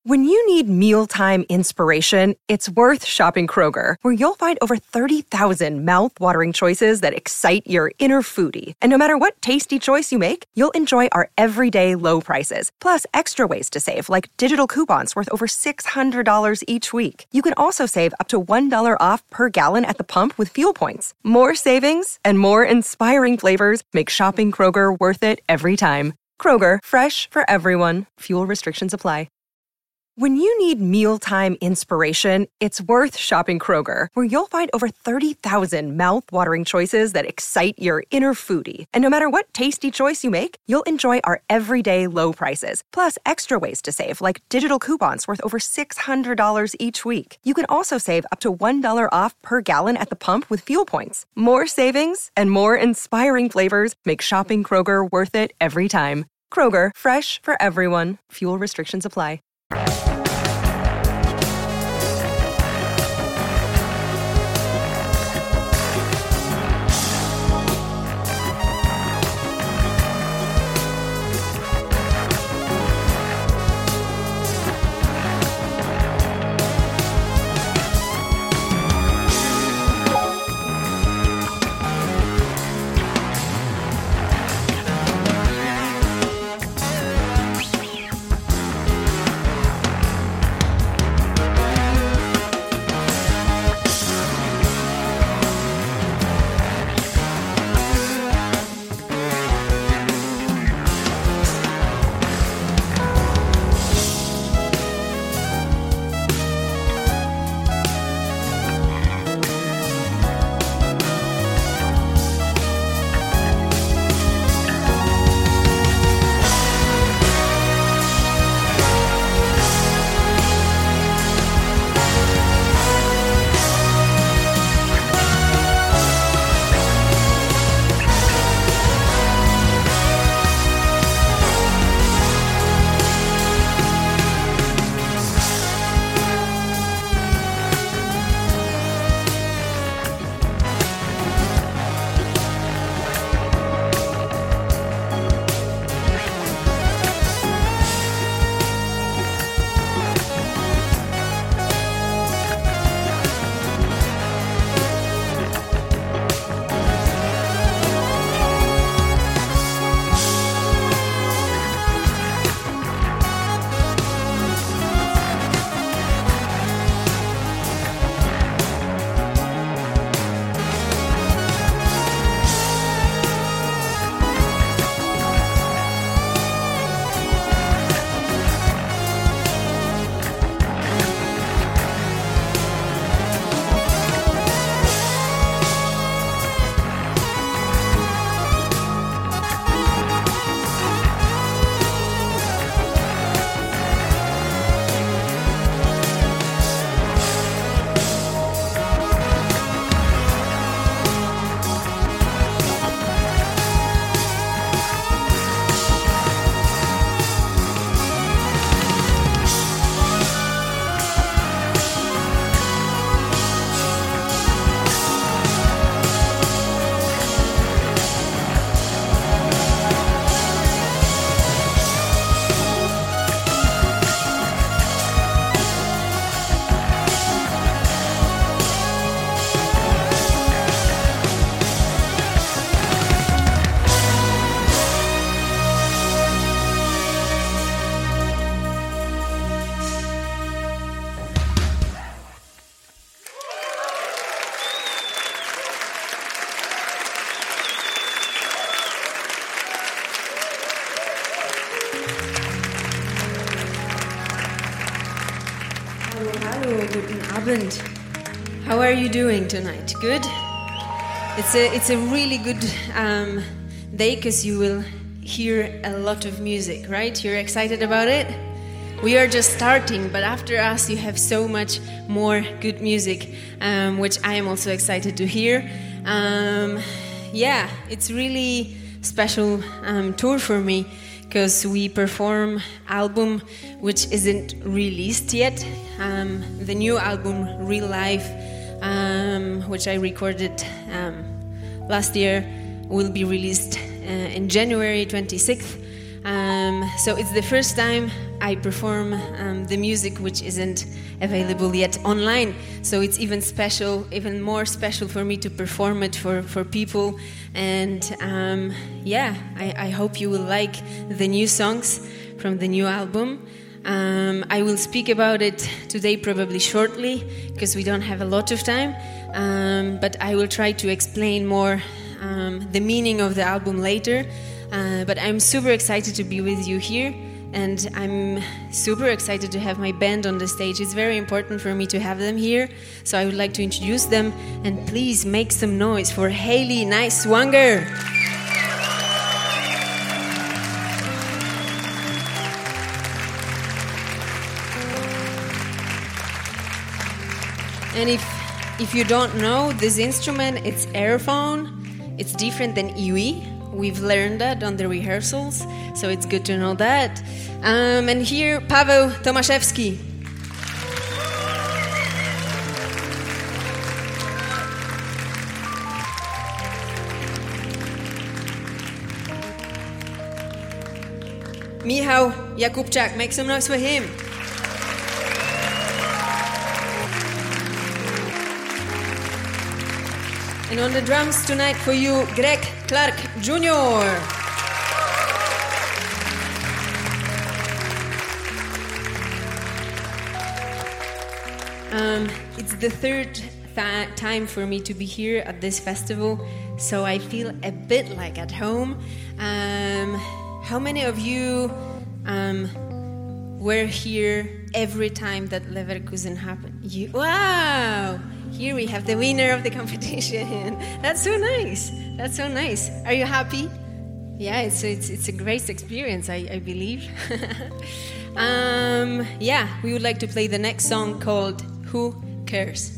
When you need mealtime inspiration, it's worth shopping Kroger, where you'll find over 30,000 mouth-watering choices that excite your inner foodie. And no matter what tasty choice you make, you'll enjoy our everyday low prices, plus extra ways to save, like digital coupons worth over $600 each week. You can also save up to $1 off per gallon at the pump with fuel points. More savings and more inspiring flavors make shopping Kroger worth it every time. Kroger, fresh for everyone. Fuel restrictions apply. When you need mealtime inspiration, it's worth shopping Kroger, where you'll find over 30,000 mouth-watering choices that excite your inner foodie. And no matter what tasty choice you make, you'll enjoy our everyday low prices, plus extra ways to save, like digital coupons worth over $600 each week. You can also save up to $1 off per gallon at the pump with fuel points. More savings and more inspiring flavors make shopping Kroger worth it every time. Kroger, fresh for everyone. Fuel restrictions apply. Guten Abend. How are you doing tonight? Good? It's a really good day because you will hear a lot of music, right? You're excited about it? We are just starting, but after us you have so much more good music, which I am also excited to hear. It's really special tour for me because we perform album which isn't released yet. The new album, Real Life, which I recorded last year, will be released in January 26th. So it's the first time I perform the music which isn't available yet online. So it's even more special for me to perform it for people. And I hope you will like the new songs from the new album. I will speak about it today probably shortly because we don't have a lot of time. But I will try to explain more the meaning of the album later. But I'm super excited to be with you here, and I'm super excited to have my band on the stage. It's very important for me to have them here, so I would like to introduce them, and please make some noise for Haley Neiswanger. And if you don't know this instrument, it's airphone. It's different than EWI. We've learned that on the rehearsals, so it's good to know that. And here, Paweł Tomaszewski. Michał Jakubczak, make some noise for him. And on the drums tonight for you, Greg Clark Jr. It's the third time for me to be here at this festival, so I feel a bit like at home. How many of you were here every time that Leverkusen happened? Wow! Here we have the winner of the competition. That's so nice. That's so nice. Are you happy? Yeah, it's a great experience, I believe. We would like to play the next song called Who Cares?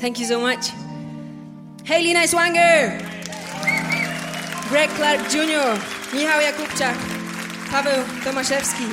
Thank you so much. Hayley Swanger, Greg Clark Jr., Michał Jakubczak, Paweł Tomaszewski.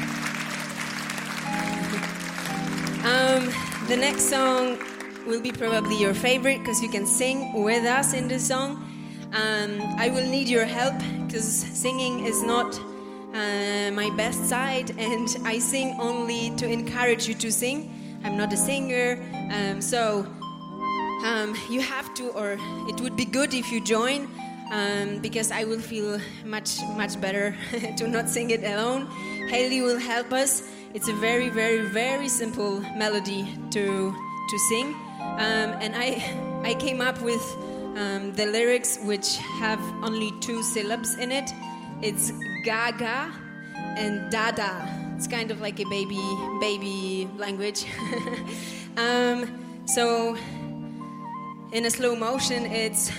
The next song will be probably your favorite because you can sing with us in this song. I will need your help because singing is not my best side, and I sing only to encourage you to sing. I'm not a singer, so you have to, or it would be good if you join, because I will feel much better to not sing it alone. Hayley will help us. It's a very, very, very simple melody to sing, and I came up with the lyrics which have only 2 syllables in it. It's gaga and dada. It's kind of like a baby language. So in a slow motion, it's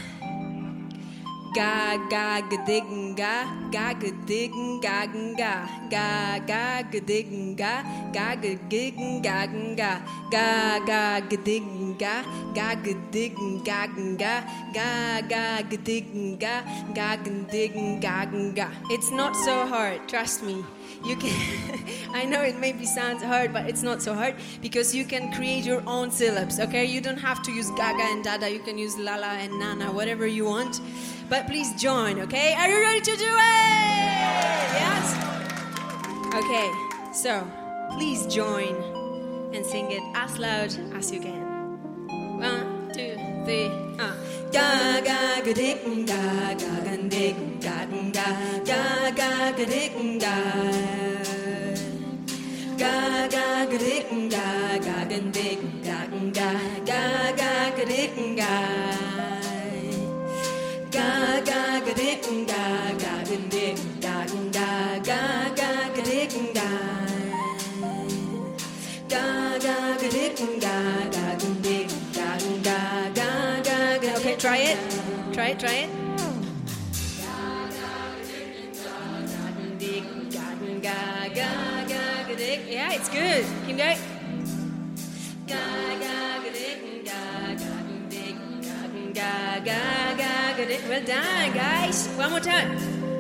ga ga ga dig ga ga ga dig ga ga ga ga ga dig ga ga ga dig ga ga ga ga ga dig ga ga ga dig ga ga ga ga ga dig ga ga ga dig ga ga. It's not so hard, trust me. You can I know it maybe sounds hard, but it's not so hard because you can create your own syllables, okay? You don't have to use gaga and dada, you can use lala and nana, whatever you want. But please join, okay? Are you ready to do it? Yes? Okay, so please join and sing it as loud as you can. 1, 2, 3, ga ga ga dick ga ga ga dick ga ga ga ga ga dick ga ga ga ga dick ga ga ga dick ga ga ga ga ga dick ga ga ga ga dick ga ga ga dick ga ga ga ga ga dick ga ga ga ga dick ga ga ga dick ga ga ga ga. Okay, try it. Try it. Yeah, it's good. Keep going. Well done, guys. One more time.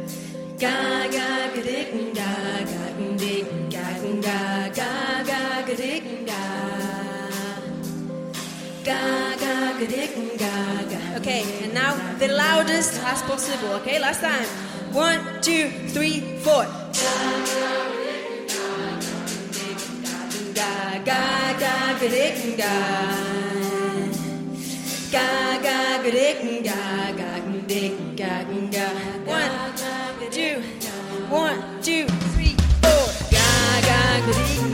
Okay, and now the loudest as possible. Okay, last time. 1, 2, 3, 4. One, two, 3, 4.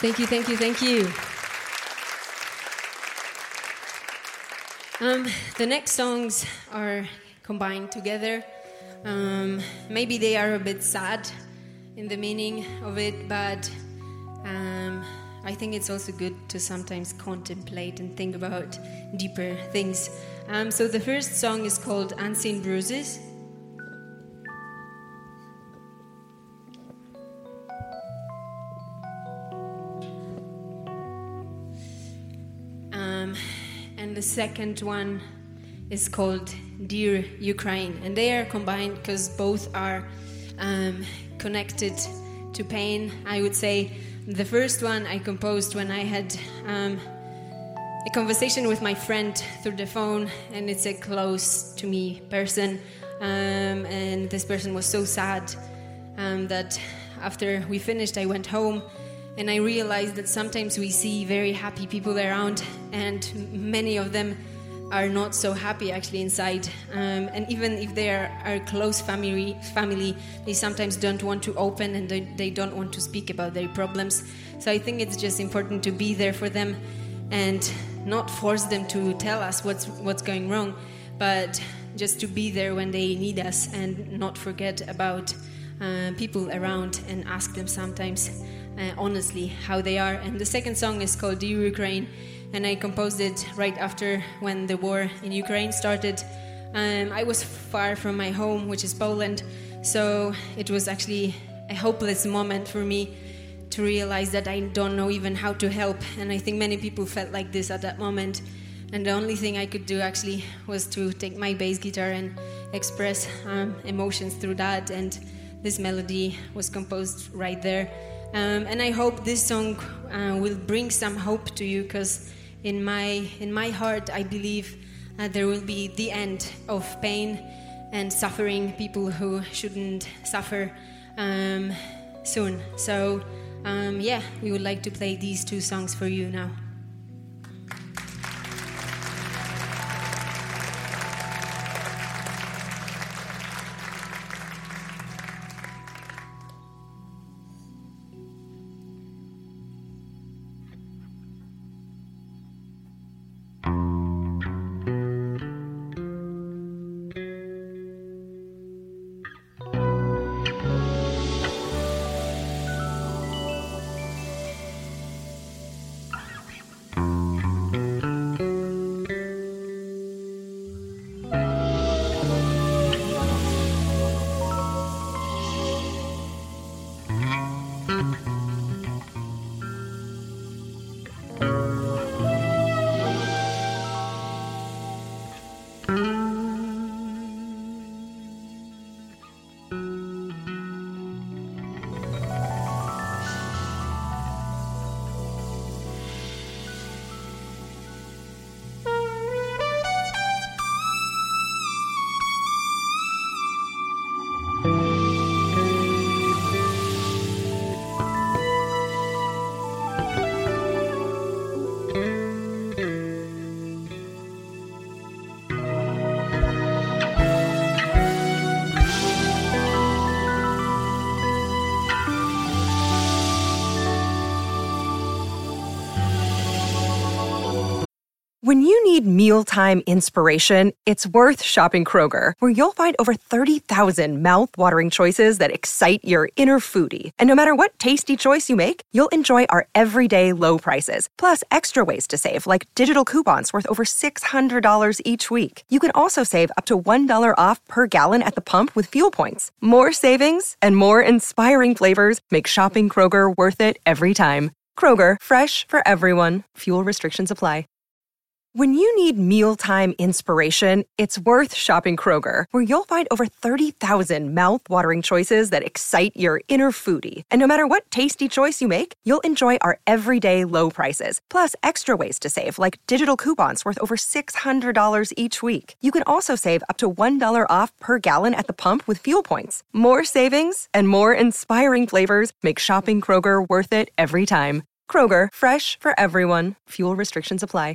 Thank you, thank you, thank you. The next songs are combined together. Maybe they are a bit sad in the meaning of it, but I think it's also good to sometimes contemplate and think about deeper things. So the first song is called Unseen Bruises. And the second one is called Dear Ukraine. And they are combined because both are connected to pain. I would say the first one I composed when I had a conversation with my friend through the phone, and it's a close to me person. And this person was so sad that after we finished, I went home. And I realized that sometimes we see very happy people around, and many of them are not so happy actually inside. And even if they are our close family, they sometimes don't want to open, and they don't want to speak about their problems. So I think it's just important to be there for them and not force them to tell us what's going wrong, but just to be there when they need us and not forget about people around and ask them sometimes honestly how they are. And the second song is called Dear Ukraine, and I composed it right after when the war in Ukraine started. I was far from my home, which is Poland, so it was actually a hopeless moment for me to realize that I don't know even how to help, and I think many people felt like this at that moment. And the only thing I could do actually was to take my bass guitar and express emotions through that, and this melody was composed right there. And I hope this song will bring some hope to you, because in my heart I believe there will be the end of pain and suffering, people who shouldn't suffer soon. So we would like to play these two songs for you now. When you need mealtime inspiration, it's worth shopping Kroger, where you'll find over 30,000 mouth-watering choices that excite your inner foodie. And no matter what tasty choice you make, you'll enjoy our everyday low prices, plus extra ways to save, like digital coupons worth over $600 each week. You can also save up to $1 off per gallon at the pump with fuel points. More savings and more inspiring flavors make shopping Kroger worth it every time. Kroger, fresh for everyone. Fuel restrictions apply. When you need mealtime inspiration, it's worth shopping Kroger, where you'll find over 30,000 mouth-watering choices that excite your inner foodie. And no matter what tasty choice you make, you'll enjoy our everyday low prices, plus extra ways to save, like digital coupons worth over $600 each week. You can also save up to $1 off per gallon at the pump with fuel points. More savings and more inspiring flavors make shopping Kroger worth it every time. Kroger, fresh for everyone. Fuel restrictions apply.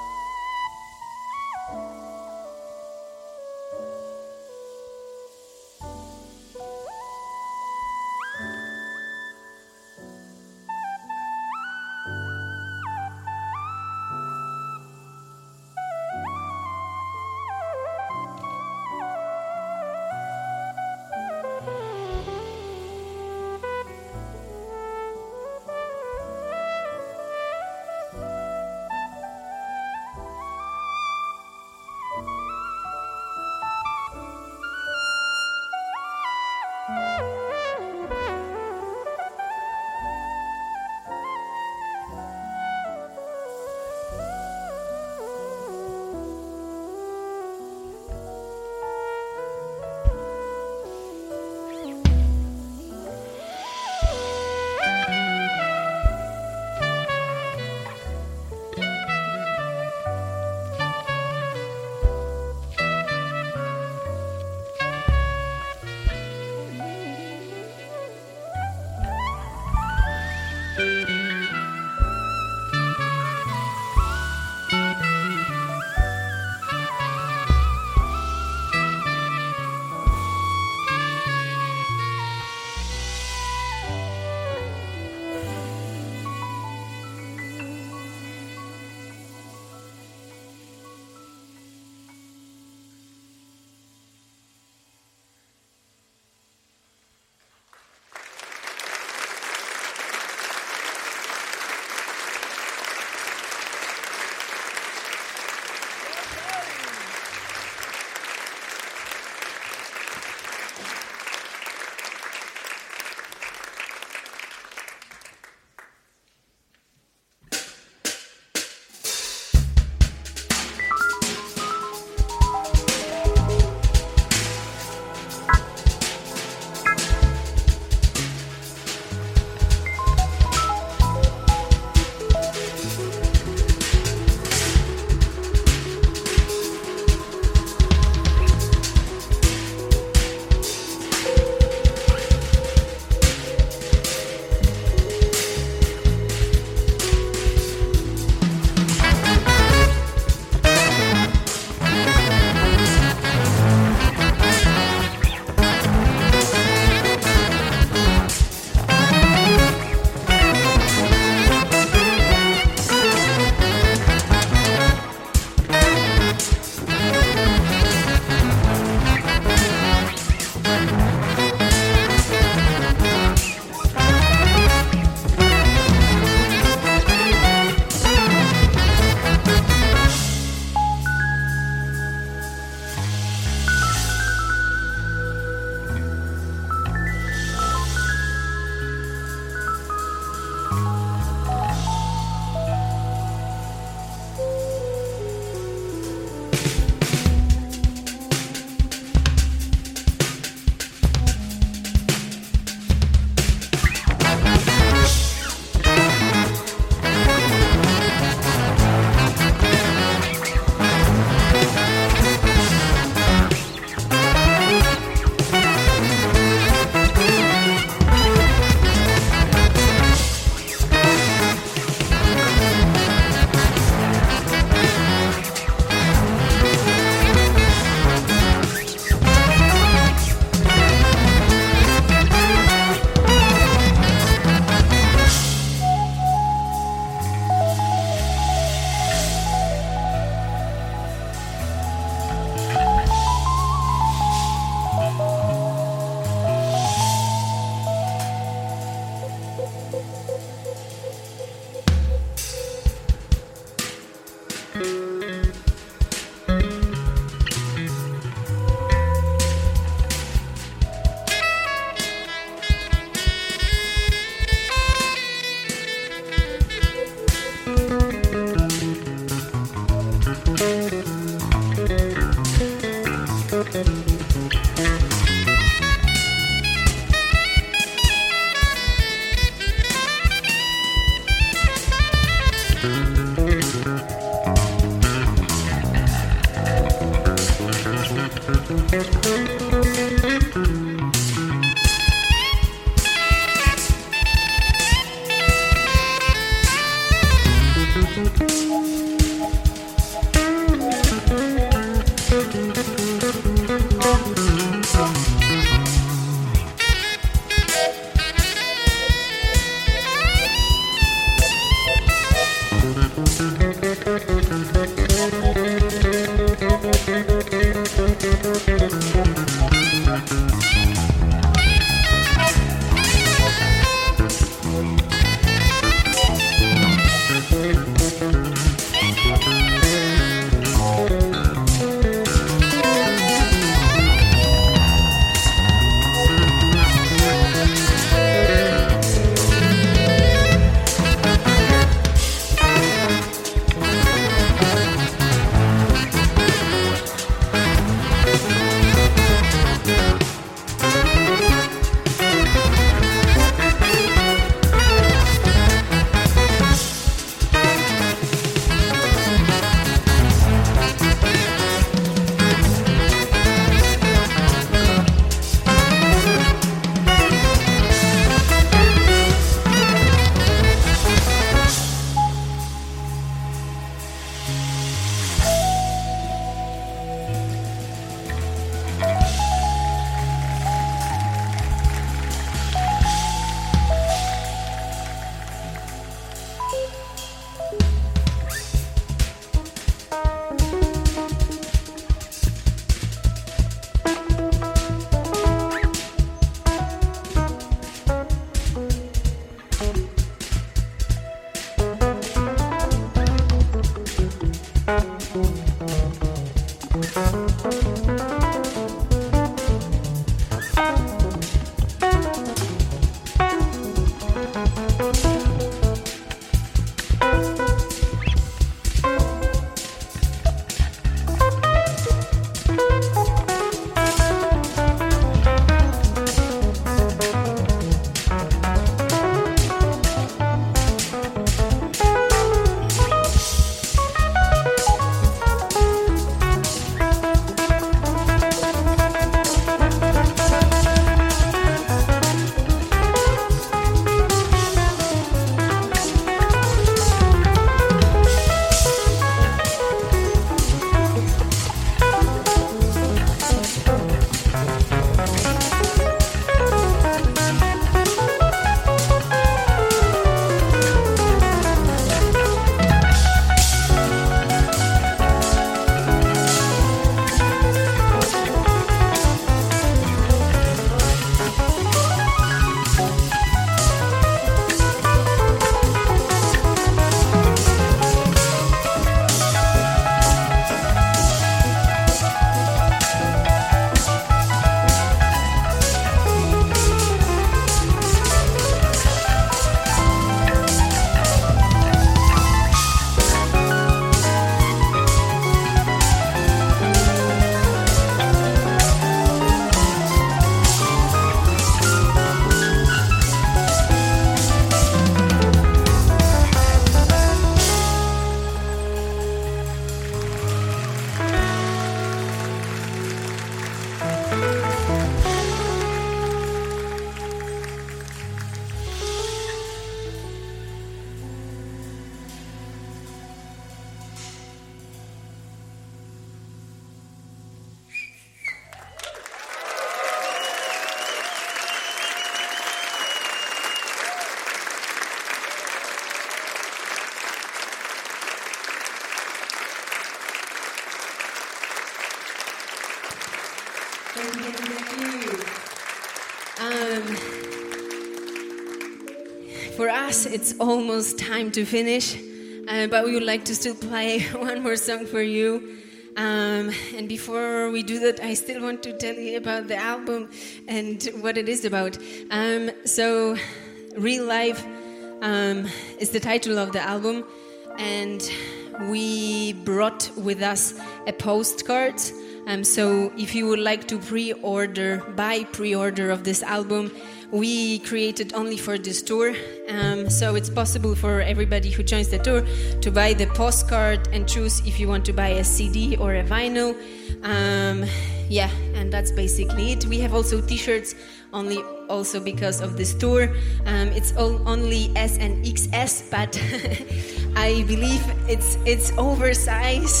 for us, it's almost time to finish, but we would like to still play one more song for you. And before we do that, I still want to tell you about the album and what it is about. So, Real Life is the title of the album, and we brought with us a postcard. So if you would like to buy pre-order of this album, we created only for this tour. So it's possible for everybody who joins the tour to buy the postcard and choose if you want to buy a CD or a vinyl. Yeah, and that's basically it. We have also t-shirts also because of this tour. It's only S and XS, but I believe it's oversized.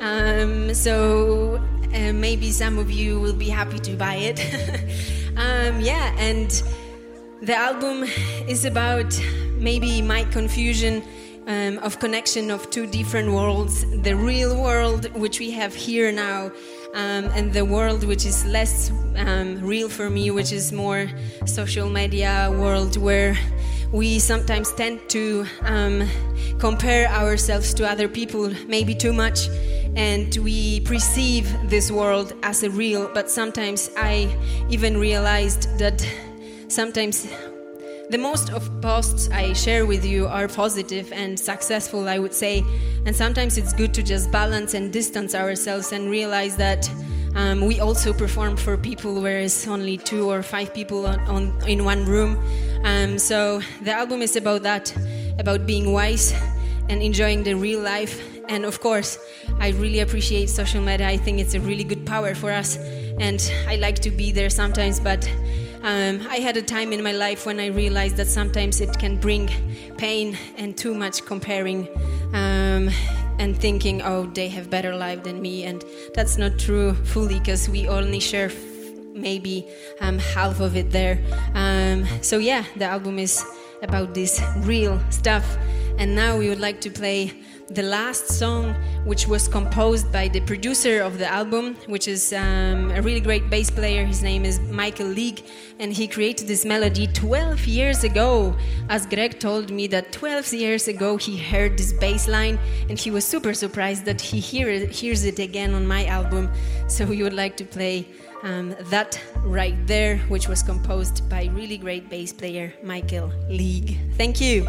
So maybe some of you will be happy to buy it. Yeah, and the album is about maybe my confusion of connection of two different worlds: the real world, which we have here now, and the world which is less real for me, which is more social media world, where we sometimes tend to compare ourselves to other people, maybe too much, and we perceive this world as a real. But sometimes I even realized that sometimes the most of posts I share with you are positive and successful, I would say, and sometimes it's good to just balance and distance ourselves and realize that we also perform for people, whereas only 2 or 5 people in one room. So the album is about that, about being wise and enjoying the real life. And of course, I really appreciate social media. I think it's a really good power for us, and I like to be there sometimes, but I had a time in my life when I realized that sometimes it can bring pain and too much comparing and thinking, oh, they have better life than me, and that's not true fully, because we only share maybe half of it there. So yeah, the album is about this real stuff, and now we would like to play the last song, which was composed by the producer of the album, which is a really great bass player. His name is Michael League, and he created this melody 12 years ago. As Greg told me that 12 years ago he heard this bass line, and he was super surprised that he hears it again on my album. So we would like to play that right there, which was composed by really great bass player Michael League. Thank you.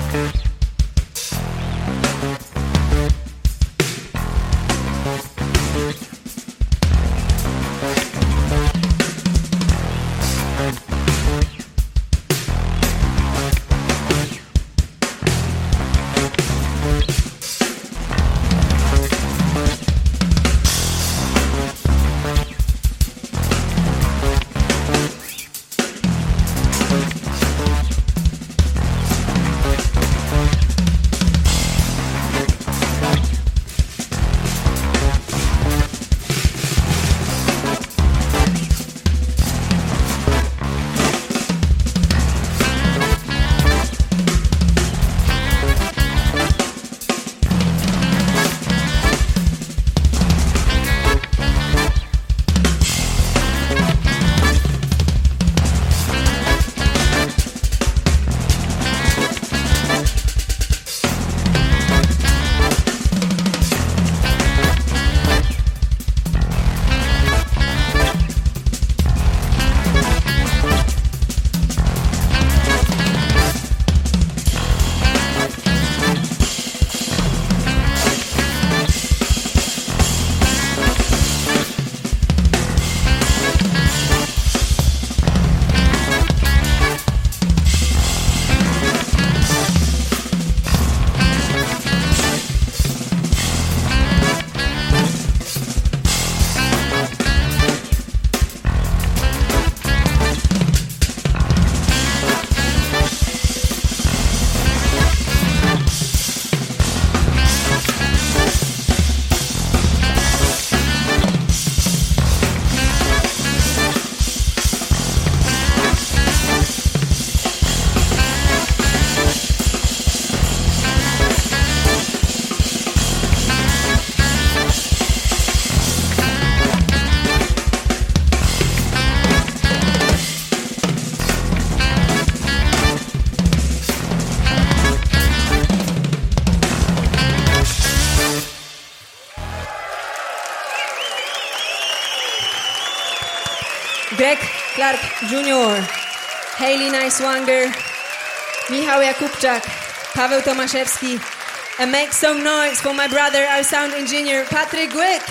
Greg Clark Jr., Hayley Niswanger, Michał Jakubczak, Paweł Tomaszewski, and make some noise for my brother, our sound engineer, Patrick Wick.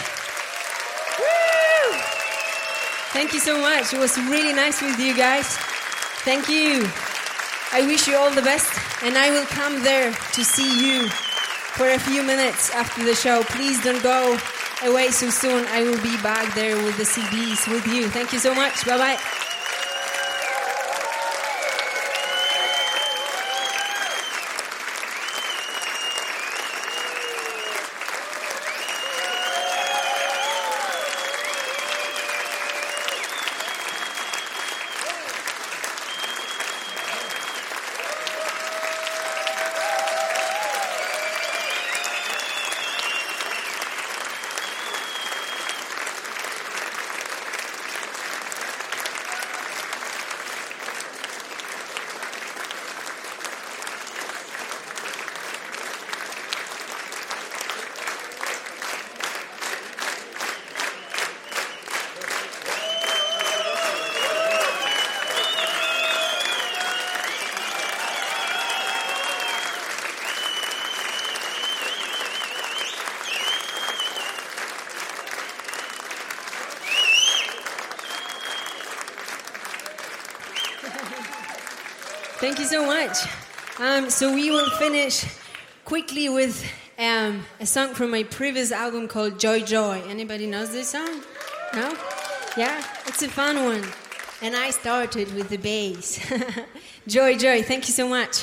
Woo! Thank you so much. It was really nice with you guys. Thank you. I wish you all the best, and I will come there to see you for a few minutes after the show. Please don't go away so soon. I will be back there with the CDs with you. Thank you so much. Bye-bye. Thank you so much. So we will finish quickly with a song from my previous album called Joy Joy. Anybody knows this song? No? Yeah? It's a fun one. And I started with the bass. Joy Joy, thank you so much.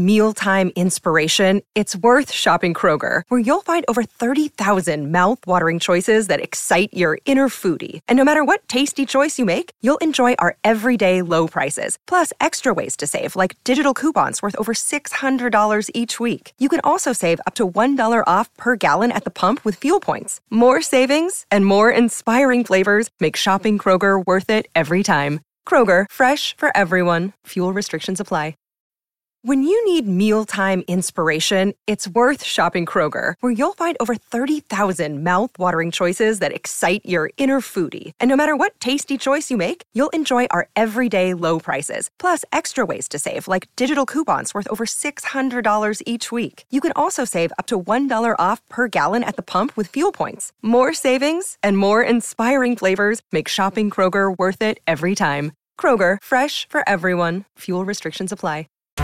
mealtime inspiration, it's worth shopping Kroger, where you'll find over 30,000 mouth-watering choices that excite your inner foodie. And no matter what tasty choice you make, you'll enjoy our everyday low prices, plus extra ways to save, like digital coupons worth over $600 each week. You can also save up to $1 off per gallon at the pump with fuel points. More savings and more inspiring flavors make shopping Kroger worth it every time. Kroger, fresh for everyone. Fuel restrictions apply. When you need mealtime inspiration, it's worth shopping Kroger, where you'll find over 30,000 mouth-watering choices that excite your inner foodie. And no matter what tasty choice you make, you'll enjoy our everyday low prices, plus extra ways to save, like digital coupons worth over $600 each week. You can also save up to $1 off per gallon at the pump with fuel points. More savings and more inspiring flavors make shopping Kroger worth it every time. Kroger, fresh for everyone. Fuel restrictions apply.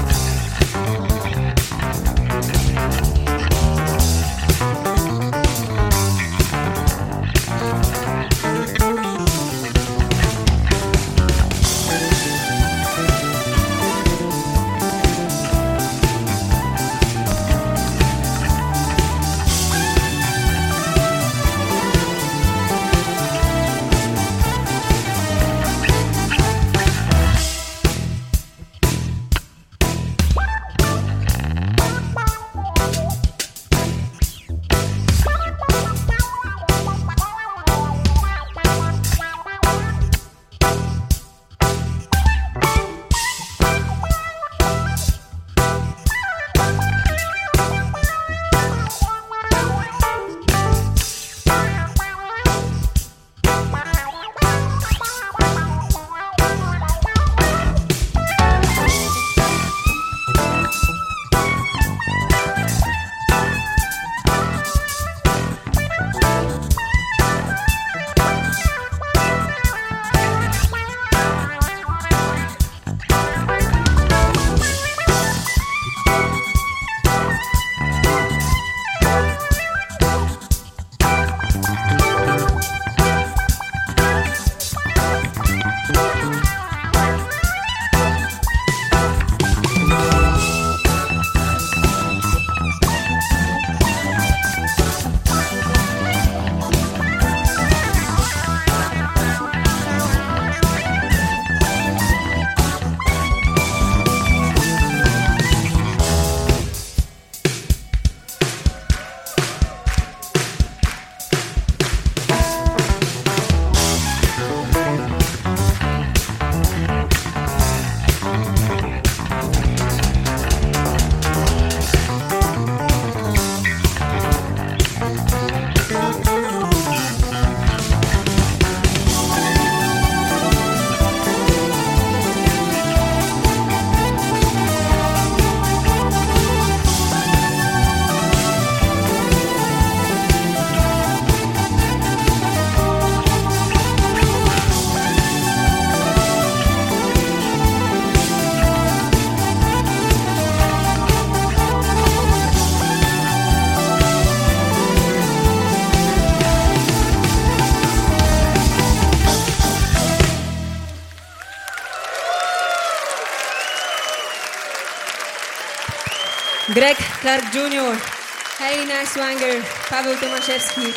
Greg Clark Jr., Halina Swanger, Paweł Tomaszewski,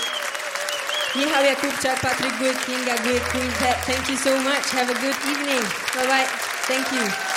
Michał Jakubczak, Patrick Good, Kinga Good, Queen Pet. Thank you so much. Have a good evening. Bye-bye. Thank you.